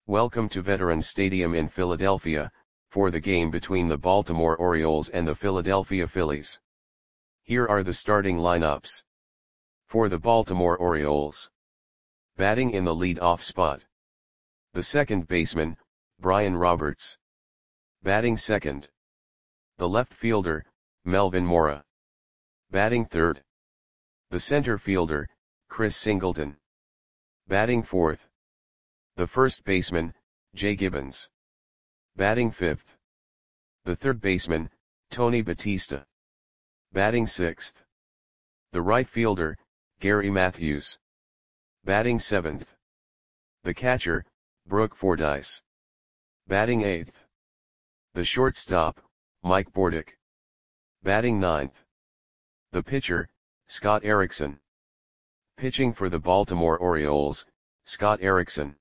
Welcome to Veterans Stadium in Philadelphia, for the game between the Baltimore Orioles and the Philadelphia Phillies. Here are the starting lineups. For the Baltimore Orioles. Batting in the lead-off spot. The second baseman, Brian Roberts. Batting second. The left fielder, Melvin Mora. Batting third. The center fielder, Chris Singleton. Batting fourth. The first baseman, Jay Gibbons. Batting fifth. The third baseman, Tony Batista. Batting sixth. The right fielder, Gary Matthews. Batting seventh. The catcher, Brooke Fordyce. Batting eighth. The shortstop, Mike Bordick. Batting ninth. The pitcher, Scott Erickson. Pitching for the Baltimore Orioles, Scott Erickson.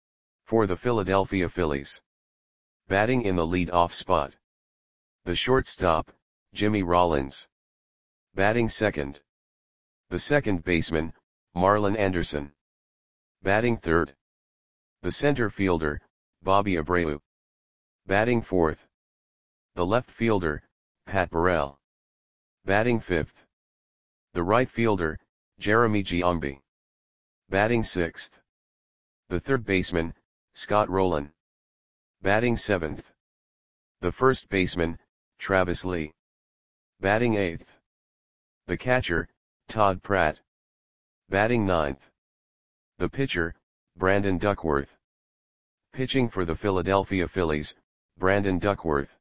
For the Philadelphia Phillies. Batting in the lead-off spot. The shortstop, Jimmy Rollins. Batting second. The second baseman, Marlon Anderson. Batting third. The center fielder, Bobby Abreu. Batting fourth. The left fielder, Pat Burrell. Batting fifth. The right fielder, Jeremy Giambi. Batting sixth. The third baseman, Scott Rowland. Batting seventh. The first baseman, Travis Lee. Batting eighth. The catcher, Todd Pratt. Batting ninth. The pitcher, Brandon Duckworth. Pitching for the Philadelphia Phillies, Brandon Duckworth.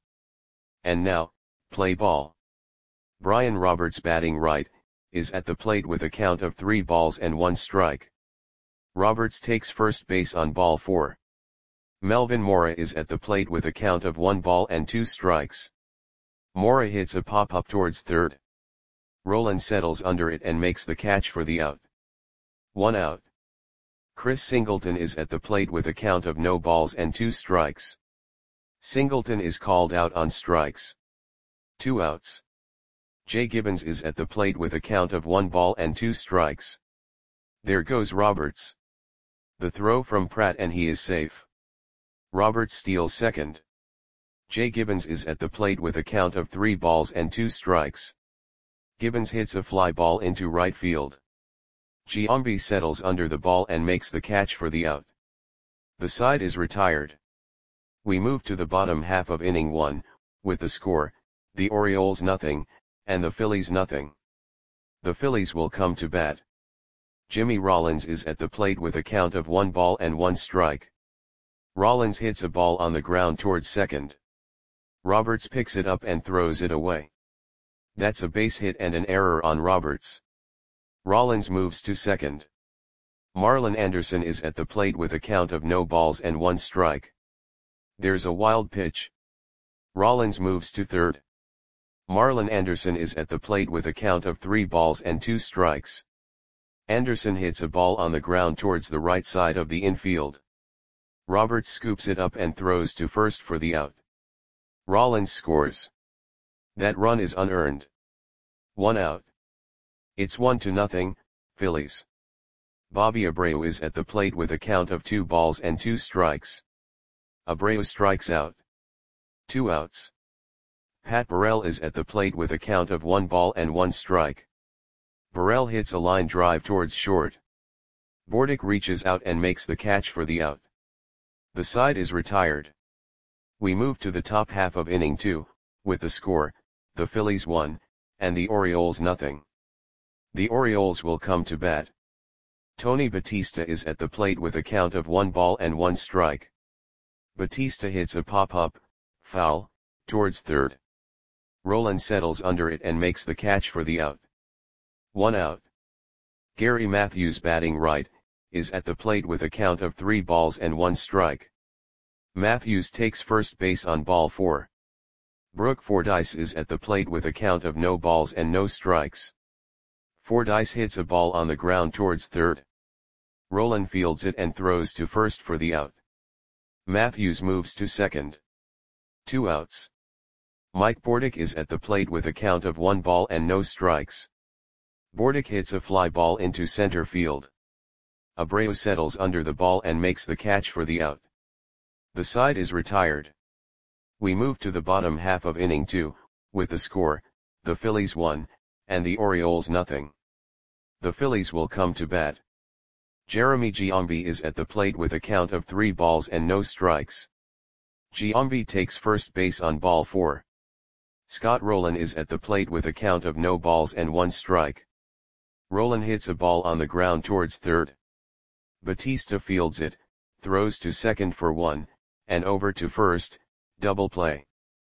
And now, play ball. Brian Roberts batting right, is at the plate with a count of 3 balls and 1 strike. Roberts takes first base on ball 4. Melvin Mora is at the plate with a count of 1 ball and 2 strikes. Mora hits a pop-up towards third. Rowland settles under it and makes the catch for the out. 1 out. Chris Singleton is at the plate with a count of no balls and 2 strikes. Singleton is called out on strikes. 2 outs. Jay Gibbons is at the plate with a count of 1 ball and 2 strikes. There goes Roberts. The throw from Pratt and he is safe. Roberts steals second. Jay Gibbons is at the plate with a count of 3 balls and 2 strikes. Gibbons hits a fly ball into right field. Giambi settles under the ball and makes the catch for the out. The side is retired. We move to the bottom half of inning 1, with the score, the Orioles nothing, and the Phillies nothing. The Phillies will come to bat. Jimmy Rollins is at the plate with a count of 1 ball and 1 strike. Rollins hits a ball on the ground towards second. Roberts picks it up and throws it away. That's a base hit and an error on Roberts. Rollins moves to second. Marlon Anderson is at the plate with a count of no balls and 1 strike. There's a wild pitch. Rollins moves to third. Marlon Anderson is at the plate with a count of 3 balls and 2 strikes. Anderson hits a ball on the ground towards the right side of the infield. Roberts scoops it up and throws to first for the out. Rollins scores. That run is unearned. 1 out. It's 1-0, Phillies. Bobby Abreu is at the plate with a count of 2 balls and 2 strikes. Abreu strikes out. 2 outs. Pat Burrell is at the plate with a count of 1 ball and 1 strike. Burrell hits a line drive towards short. Bordick reaches out and makes the catch for the out. The side is retired. We move to the top half of inning 2, with the score, the Phillies 1, and the Orioles nothing. The Orioles will come to bat. Tony Batista is at the plate with a count of 1 ball and 1 strike. Batista hits a pop-up, foul, towards third. Rowland settles under it and makes the catch for the out. 1 out. Gary Matthews batting right, is at the plate with a count of 3 balls and 1 strike. Matthews takes first base on ball 4. Brooke Fordyce is at the plate with a count of no balls and no strikes. Fordyce hits a ball on the ground towards third. Rowland fields it and throws to first for the out. Matthews moves to second. 2 outs. Mike Bordick is at the plate with a count of 1 ball and no strikes. Bordick hits a fly ball into center field. Abreu settles under the ball and makes the catch for the out. The side is retired. We move to the bottom half of inning 2, with the score, the Phillies 1, and the Orioles nothing. The Phillies will come to bat. Jeremy Giambi is at the plate with a count of 3 balls and no strikes. Giambi takes first base on ball 4. Scott Rolen is at the plate with a count of no balls and 1 strike. Rolen hits a ball on the ground towards third. Batista fields it, throws to second for 1, and over to first, double play.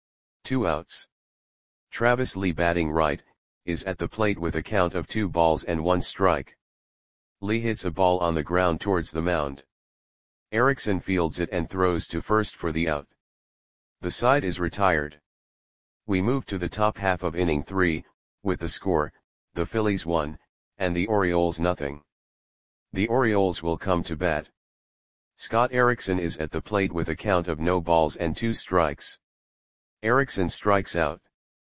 2 outs. Travis Lee, batting right, is at the plate with a count of 2 balls and 1 strike. Lee hits a ball on the ground towards the mound. Erickson fields it and throws to first for the out. The side is retired. We move to the top half of inning 3, with the score, the Phillies 1, and the Orioles nothing. The Orioles will come to bat. Scott Erickson is at the plate with a count of no balls and 2 strikes. Erickson strikes out.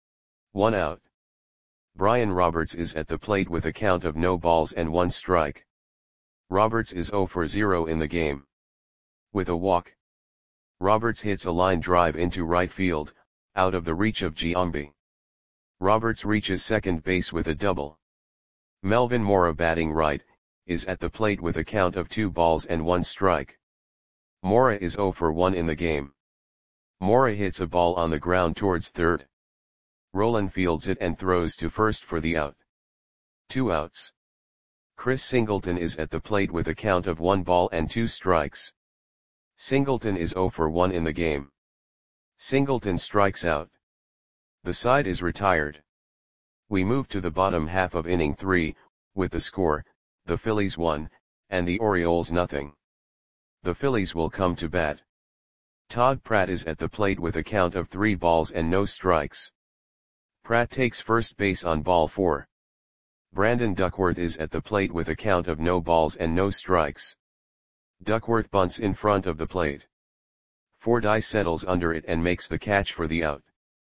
1 out. Brian Roberts is at the plate with a count of no balls and 1 strike. Roberts is 0 for 0 in the game. With a walk, Roberts hits a line drive into right field, out of the reach of Giambi. Roberts reaches second base with a double. Melvin Mora, batting right, is at the plate with a count of 2 balls and 1 strike. Mora is 0 for 1 in the game. Mora hits a ball on the ground towards third. Rolen fields it and throws to first for the out. 2 outs. Chris Singleton is at the plate with a count of 1 ball and 2 strikes. Singleton is 0 for 1 in the game. Singleton strikes out. The side is retired. We move to the bottom half of inning 3, with the score, the Phillies 1, and the Orioles nothing. The Phillies will come to bat. Todd Pratt is at the plate with a count of 3 balls and no strikes. Pratt takes first base on ball 4. Brandon Duckworth is at the plate with a count of no balls and no strikes. Duckworth bunts in front of the plate. Fordyce settles under it and makes the catch for the out.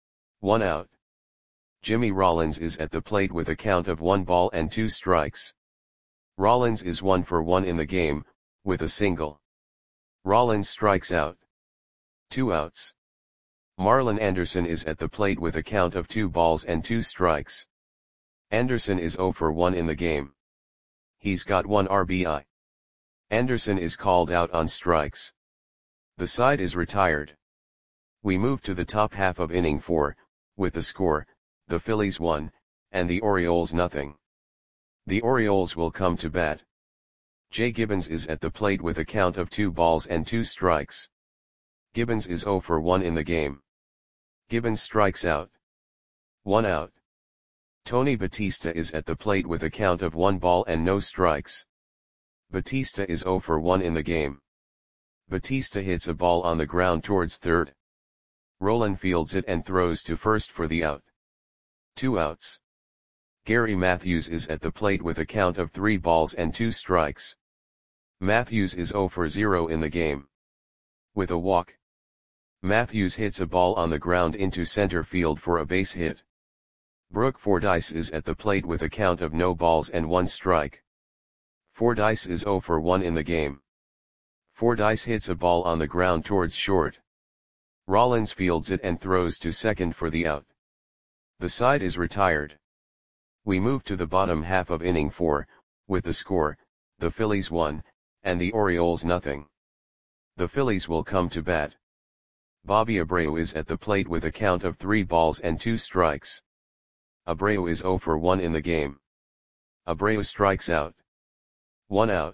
1 out. Jimmy Rollins is at the plate with a count of 1 ball and 2 strikes. Rollins is 1 for 1 in the game, with a single. Rollins strikes out. 2 outs. Marlon Anderson is at the plate with a count of 2 balls and 2 strikes. Anderson is 0 for 1 in the game. He's got 1 RBI. Anderson is called out on strikes. The side is retired. We move to the top half of inning 4, with the score, the Phillies 1, and the Orioles nothing. The Orioles will come to bat. Jay Gibbons is at the plate with a count of 2 balls and 2 strikes. Gibbons is 0 for 1 in the game. Gibbons strikes out. 1 out. Tony Batista is at the plate with a count of 1 ball and no strikes. Batista is 0 for 1 in the game. Batista hits a ball on the ground towards third. Rolen fields it and throws to first for the out. 2 outs. Gary Matthews is at the plate with a count of 3 balls and 2 strikes. Matthews is 0 for 0 in the game. With a walk, Matthews hits a ball on the ground into center field for a base hit. Brooke Fordyce is at the plate with a count of no balls and 1 strike. Fordyce is 0 for 1 in the game. Fordyce hits a ball on the ground towards short. Rollins fields it and throws to second for the out. The side is retired. We move to the bottom half of inning 4, with the score, the Phillies 1, and the Orioles nothing. The Phillies will come to bat. Bobby Abreu is at the plate with a count of 3 balls and 2 strikes. Abreu is 0 for 1 in the game. Abreu strikes out. 1 out.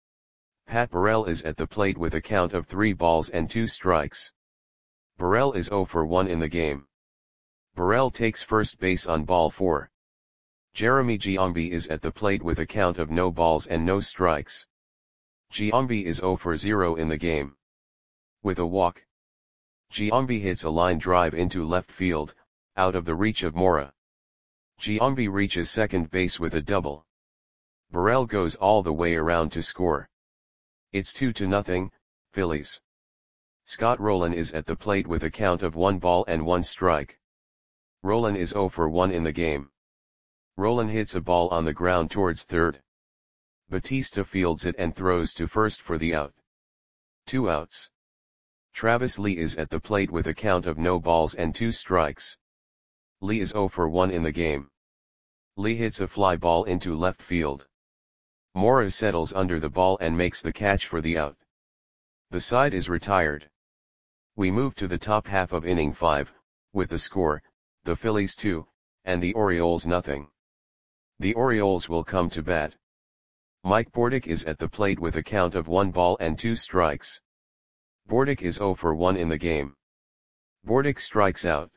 Pat Burrell is at the plate with a count of 3 balls and 2 strikes. Burrell is 0 for 1 in the game. Burrell takes first base on ball 4. Jeremy Giambi is at the plate with a count of no balls and no strikes. Giambi is 0 for 0 in the game. With a walk, Giambi hits a line drive into left field, out of the reach of Mora. Giambi reaches second base with a double. Burrell goes all the way around to score. It's 2-0, Phillies. Scott Rolen is at the plate with a count of 1 ball and 1 strike. Rolen is 0 for 1 in the game. Rolen hits a ball on the ground towards third. Batista fields it and throws to first for the out. 2 outs. Travis Lee is at the plate with a count of no balls and 2 strikes. Lee is 0 for 1 in the game. Lee hits a fly ball into left field. Mora settles under the ball and makes the catch for the out. The side is retired. We move to the top half of inning 5, with the score, the Phillies 2, and the Orioles nothing. The Orioles will come to bat. Mike Bordick is at the plate with a count of 1 ball and 2 strikes. Bordick is 0 for 1 in the game. Bordick strikes out.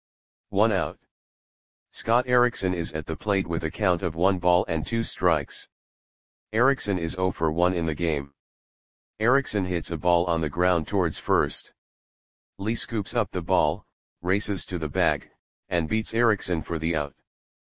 1 out. Scott Erickson is at the plate with a count of 1 ball and 2 strikes. Erickson is 0 for 1 in the game. Erickson hits a ball on the ground towards first. Lee scoops up the ball, races to the bag, and beats Erickson for the out.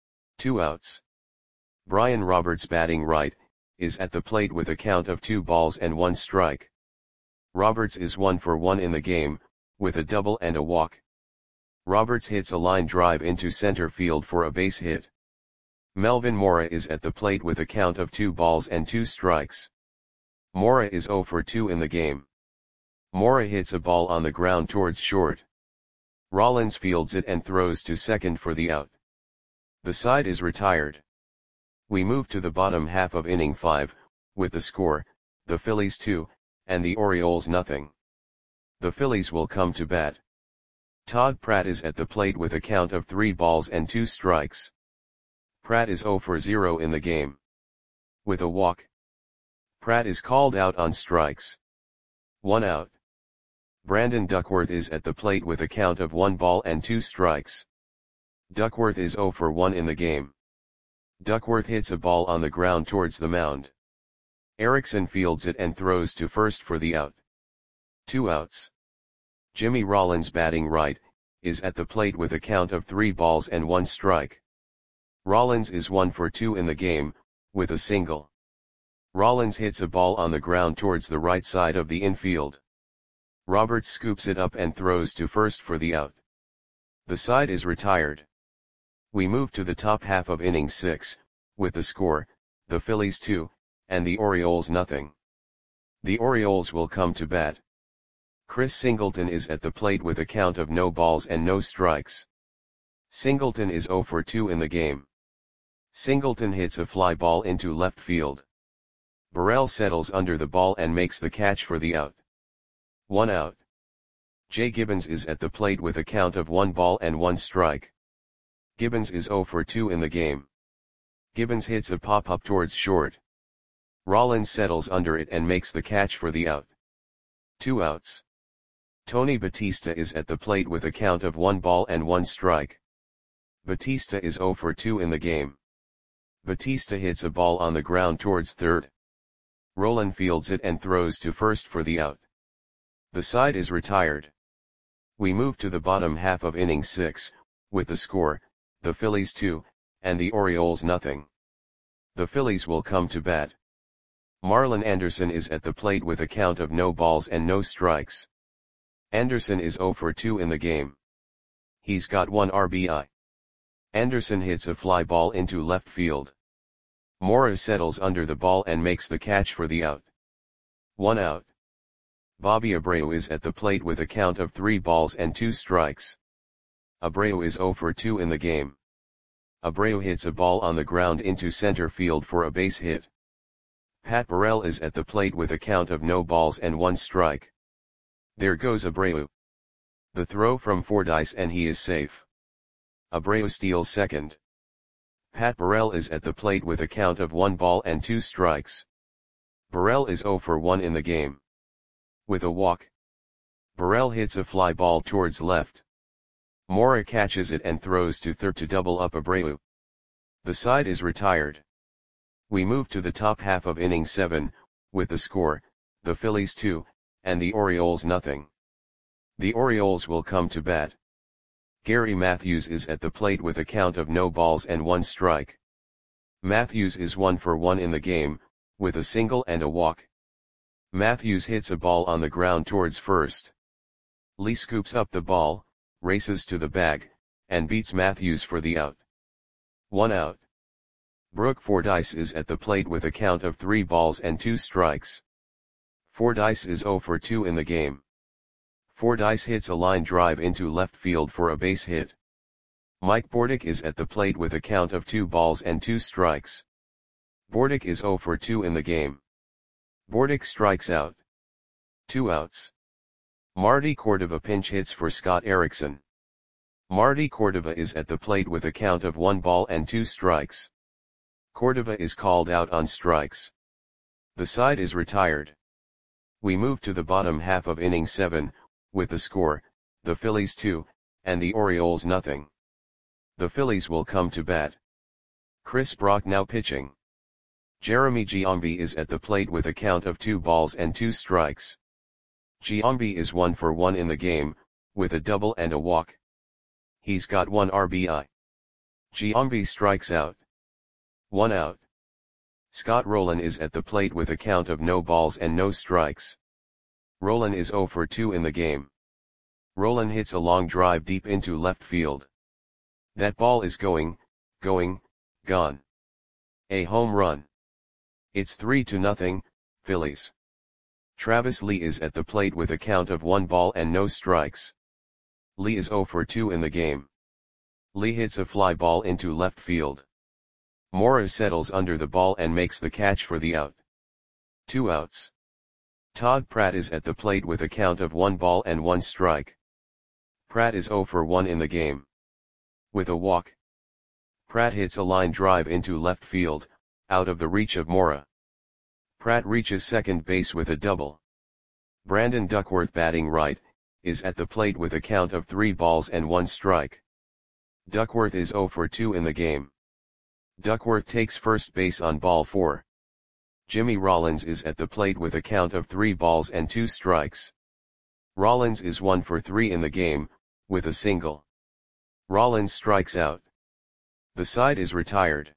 2 outs. Brian Roberts, batting right, is at the plate with a count of 2 balls and 1 strike. Roberts is 1 for 1 in the game, with a double and a walk. Roberts hits a line drive into center field for a base hit. Melvin Mora is at the plate with a count of 2 balls and 2 strikes. Mora is 0 for 2 in the game. Mora hits a ball on the ground towards short. Rollins fields it and throws to second for the out. The side is retired. We move to the bottom half of inning 5, with the score, the Phillies 2, and the Orioles nothing. The Phillies will come to bat. Todd Pratt is at the plate with a count of 3 balls and 2 strikes. Pratt is 0 for 0 in the game. With a walk. Pratt is called out on strikes. 1 out. Brandon Duckworth is at the plate with a count of 1 ball and 2 strikes. Duckworth is 0 for 1 in the game. Duckworth hits a ball on the ground towards the mound. Erickson fields it and throws to first for the out. 2 outs. Jimmy Rollins, batting right, is at the plate with a count of 3 balls and 1 strike. Rollins is 1 for 2 in the game, with a single. Rollins hits a ball on the ground towards the right side of the infield. Roberts scoops it up and throws to first for the out. The side is retired. We move to the top half of inning 6, with the score, the Phillies 2, and the Orioles nothing. The Orioles will come to bat. Chris Singleton is at the plate with a count of no balls and no strikes. Singleton is 0 for 2 in the game. Singleton hits a fly ball into left field. Burrell settles under the ball and makes the catch for the out. 1 out. Jay Gibbons is at the plate with a count of 1 ball and 1 strike. Gibbons is 0 for 2 in the game. Gibbons hits a pop-up towards short. Rollins settles under it and makes the catch for the out. 2 outs. Tony Batista is at the plate with a count of 1 ball and 1 strike. Batista is 0 for 2 in the game. Batista hits a ball on the ground towards third. Roland fields it and throws to first for the out. The side is retired. We move to the bottom half of inning 6, with the score, the Phillies 2, and the Orioles nothing. The Phillies will come to bat. Marlon Anderson is at the plate with a count of no balls and no strikes. Anderson is 0 for 2 in the game. He's got 1 RBI. Anderson hits a fly ball into left field. Mora settles under the ball and makes the catch for the out. 1 out. Bobby Abreu is at the plate with a count of 3 balls and 2 strikes. Abreu is 0 for 2 in the game. Abreu hits a ball on the ground into center field for a base hit. Pat Burrell is at the plate with a count of no balls and 1 strike. There goes Abreu. The throw from Fordyce and he is safe. Abreu steals second. Pat Burrell is at the plate with a count of 1 ball and 2 strikes. Burrell is 0 for 1 in the game. With a walk. Burrell hits a fly ball towards left. Mora catches it and throws to third to double up Abreu. The side is retired. We move to the top half of inning 7, with the score, the Phillies 2, and the Orioles nothing. The Orioles will come to bat. Gary Matthews is at the plate with a count of no balls and 1 strike. Matthews is 1 for 1 in the game, with a single and a walk. Matthews hits a ball on the ground towards first. Lee scoops up the ball, races to the bag, and beats Matthews for the out. 1 out. Brooke Fordyce is at the plate with a count of 3 balls and 2 strikes. Fordyce is 0 for 2 in the game. Fordyce hits a line drive into left field for a base hit. Mike Bordick is at the plate with a count of 2 balls and 2 strikes. Bordick is 0 for 2 in the game. Bordick strikes out. 2 outs. Marty Cordova pinch hits for Scott Erickson. Marty Cordova is at the plate with a count of 1 ball and 2 strikes. Cordova is called out on strikes. The side is retired. We move to the bottom half of inning 7, with the score, the Phillies 2, and the Orioles nothing. The Phillies will come to bat. Chris Brock now pitching. Jeremy Giambi is at the plate with a count of 2 balls and 2 strikes. Giambi is 1 for 1 in the game, with a double and a walk. He's got 1 RBI. Giambi strikes out. 1 out. Scott Rolen is at the plate with a count of no balls and no strikes. Rolen is 0 for 2 in the game. Rolen hits a long drive deep into left field. That ball is going, gone. A home run. It's 3-0, Phillies. Travis Lee is at the plate with a count of 1 ball and no strikes. Lee is 0 for 2 in the game. Lee hits a fly ball into left field. Mora settles under the ball and makes the catch for the out. 2 outs. Todd Pratt is at the plate with a count of 1 ball and 1 strike. Pratt is 0 for 1 in the game. With a walk. Pratt hits a line drive into left field, out of the reach of Mora. Pratt reaches second base with a double. Brandon Duckworth batting right, is at the plate with a count of 3 balls and 1 strike. Duckworth is 0 for 2 in the game. Duckworth takes first base on ball 4. Jimmy Rollins is at the plate with a count of 3 balls and 2 strikes. Rollins is 1 for 3 in the game, with a single. Rollins strikes out. The side is retired.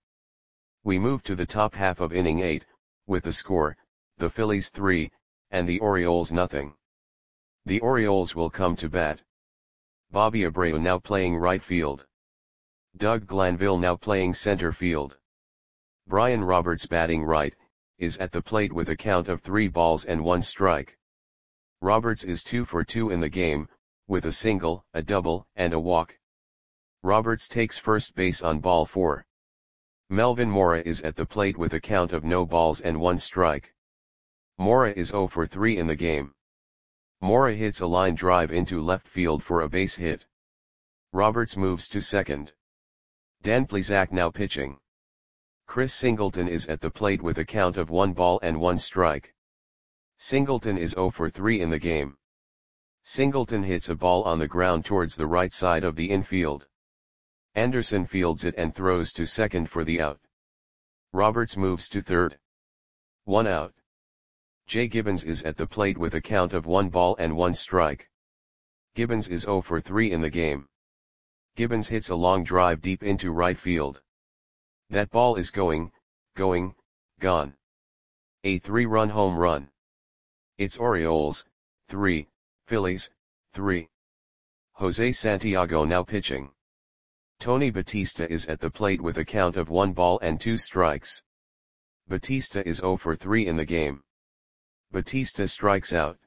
We move to the top half of inning 8, with the score, the Phillies 3, and the Orioles nothing. The Orioles will come to bat. Bobby Abreu now playing right field. Doug Glanville now playing center field. Brian Roberts batting right, is at the plate with a count of 3 balls and 1 strike. Roberts is 2 for 2 in the game, with a single, a double, and a walk. Roberts takes first base on ball 4. Melvin Mora is at the plate with a count of no balls and 1 strike. Mora is 0 for 3 in the game. Mora hits a line drive into left field for a base hit. Roberts moves to second. Dan Plesac now pitching. Chris Singleton is at the plate with a count of 1 ball and 1 strike. Singleton is 0 for 3 in the game. Singleton hits a ball on the ground towards the right side of the infield. Anderson fields it and throws to second for the out. Roberts moves to third. 1 out. Jay Gibbons is at the plate with a count of 1 ball and 1 strike. Gibbons is 0 for 3 in the game. Gibbons hits a long drive deep into right field. That ball is going, gone. A 3-run home run. It's Orioles, 3, Phillies, 3. Jose Santiago now pitching. Tony Batista is at the plate with a count of 1 ball and 2 strikes. Batista is 0 for 3 in the game. Batista strikes out.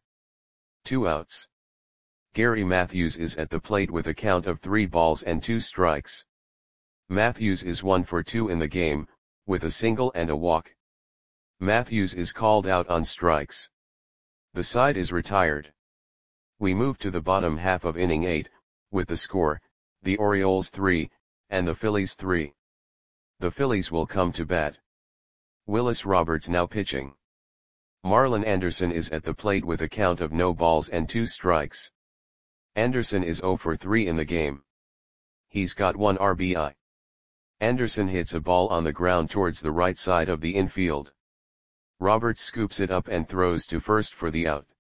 2 outs. Gary Matthews is at the plate with a count of 3 balls and 2 strikes. Matthews is 1 for 2 in the game, with a single and a walk. Matthews is called out on strikes. The side is retired. We move to the bottom half of inning 8, with the score, the Orioles 3, and the Phillies 3. The Phillies will come to bat. Willis Roberts now pitching. Marlon Anderson is at the plate with a count of no balls and 2 strikes. Anderson is 0 for 3 in the game. He's got 1 RBI. Anderson hits a ball on the ground towards the right side of the infield. Roberts scoops it up and throws to first for the out.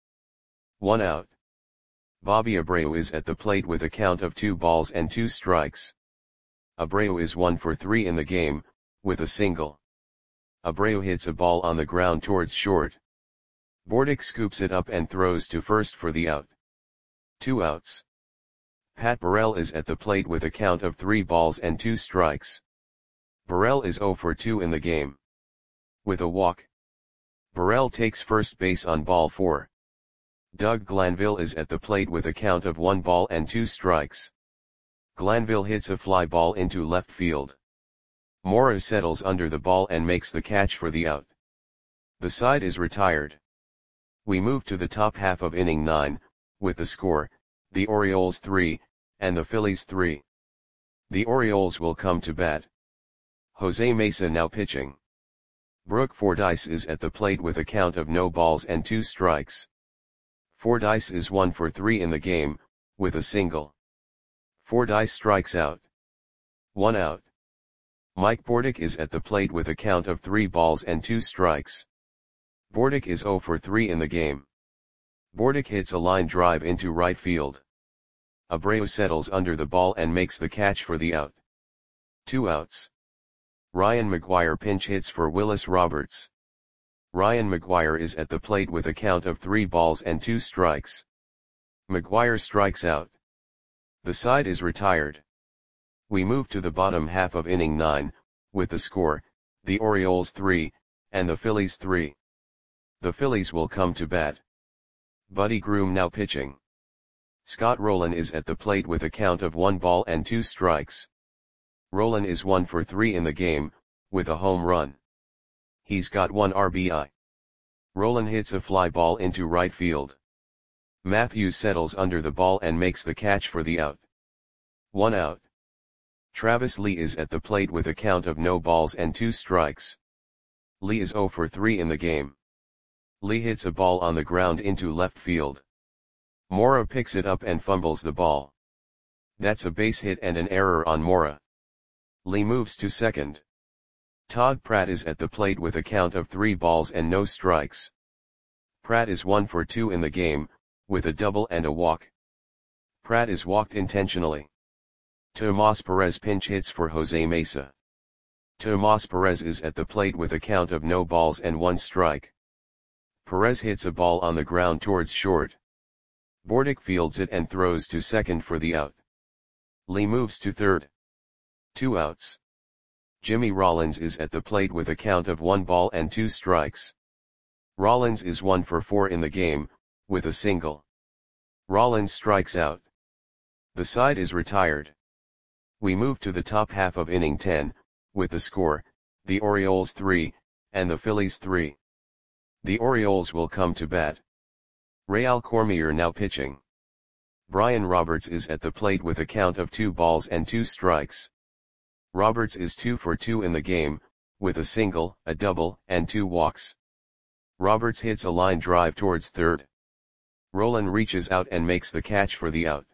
1 out. Bobby Abreu is at the plate with a count of 2 balls and 2 strikes. Abreu is 1 for 3 in the game, with a single. Abreu hits a ball on the ground towards short. Bordick scoops it up and throws to first for the out. 2 outs. Pat Burrell is at the plate with a count of 3 balls and 2 strikes. Burrell is 0 for 2 in the game. With a walk. Burrell takes first base on ball 4. Doug Glanville is at the plate with a count of 1 ball and 2 strikes. Glanville hits a fly ball into left field. Mora settles under the ball and makes the catch for the out. The side is retired. We move to the top half of inning 9, with the score, the Orioles 3, and the Phillies 3. The Orioles will come to bat. Jose Mesa now pitching. Brooke Fordyce is at the plate with a count of no balls and 2 strikes. Fordyce is 1 for 3 in the game, with a single. Fordyce strikes out. 1 out. Mike Bordick is at the plate with a count of 3 balls and 2 strikes. Bordick is 0 for 3 in the game. Bordick hits a line drive into right field. Abreu settles under the ball and makes the catch for the out. 2 outs. Ryan McGuire pinch hits for Willis Roberts. Ryan McGuire is at the plate with a count of 3 balls and 2 strikes. McGuire strikes out. The side is retired. We move to the bottom half of inning 9, with the score, the Orioles 3, and the Phillies 3. The Phillies will come to bat. Buddy Groom now pitching. Scott Rowland is at the plate with a count of 1 ball and 2 strikes. Rowland is 1 for 3 in the game, with a home run. He's got 1 RBI. Rowland hits a fly ball into right field. Matthews settles under the ball and makes the catch for the out. 1 out. Travis Lee is at the plate with a count of no balls and 2 strikes. Lee is 0 for 3 in the game. Lee hits a ball on the ground into left field. Mora picks it up and fumbles the ball. That's a base hit and an error on Mora. Lee moves to second. Todd Pratt is at the plate with a count of 3 balls and no strikes. Pratt is 1 for 2 in the game, with a double and a walk. Pratt is walked intentionally. Tomas Perez pinch hits for Jose Mesa. Tomas Perez is at the plate with a count of no balls and 1 strike. Perez hits a ball on the ground towards short. Bordick fields it and throws to second for the out. Lee moves to third. 2 outs. Jimmy Rollins is at the plate with a count of 1 ball and 2 strikes. Rollins is 1 for 4 in the game, with a single. Rollins strikes out. The side is retired. We move to the top half of inning 10, with the score, the Orioles 3, and the Phillies 3. The Orioles will come to bat. Real Cormier now pitching. Brian Roberts is at the plate with a count of 2 balls and 2 strikes. Roberts is 2 for 2 in the game, with a single, a double, and 2 walks. Roberts hits a line drive towards third. Rowland reaches out and makes the catch for the out.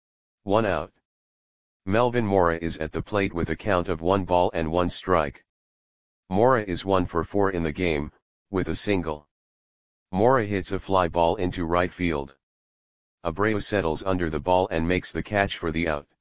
1 out. Melvin Mora is at the plate with a count of 1 ball and 1 strike. Mora is 1 for 4 in the game, with a single. Mora hits a fly ball into right field. Abreu settles under the ball and makes the catch for the out.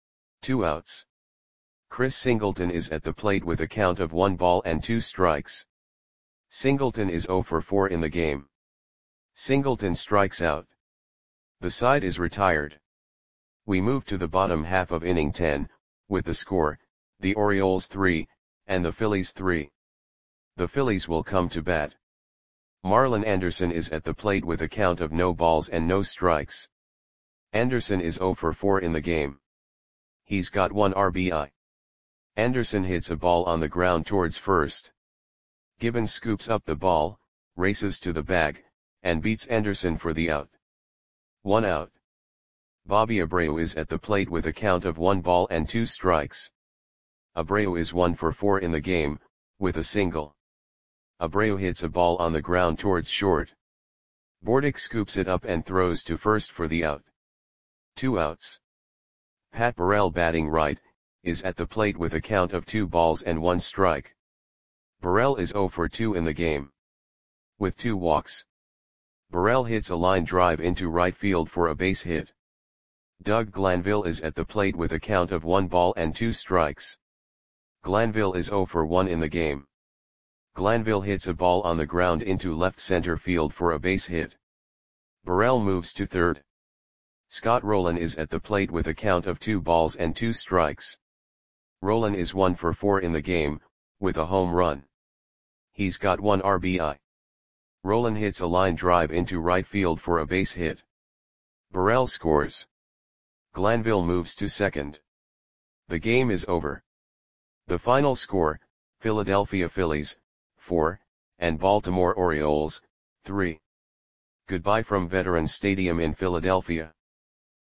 2 outs. Chris Singleton is at the plate with a count of 1 ball and 2 strikes. Singleton is 0 for 4 in the game. Singleton strikes out. The side is retired. We move to the bottom half of inning 10, with the score, the Orioles 3, and the Phillies 3. The Phillies will come to bat. Marlon Anderson is at the plate with a count of no balls and no strikes. Anderson is 0 for 4 in the game. He's got 1 RBI. Anderson hits a ball on the ground towards first. Gibbons scoops up the ball, races to the bag, and beats Anderson for the out. 1 out. Bobby Abreu is at the plate with a count of 1 ball and 2 strikes. Abreu is 1 for 4 in the game, with a single. Abreu hits a ball on the ground towards short. Bordick scoops it up and throws to first for the out. 2 outs. Pat Burrell batting right, is at the plate with a count of 2 balls and 1 strike. Burrell is 0 for 2 in the game. With 2 walks. Burrell hits a line drive into right field for a base hit. Doug Glanville is at the plate with a count of 1 ball and 2 strikes. Glanville is 0 for 1 in the game. Glanville hits a ball on the ground into left center field for a base hit. Burrell moves to third. Scott Rowland is at the plate with a count of 2 balls and 2 strikes. Rowland is 1 for 4 in the game, with a home run. He's got 1 RBI. Rolen hits a line drive into right field for a base hit. Burrell scores. Glanville moves to second. The game is over. The final score, Philadelphia Phillies, 4, and Baltimore Orioles, 3. Goodbye from Veterans Stadium in Philadelphia.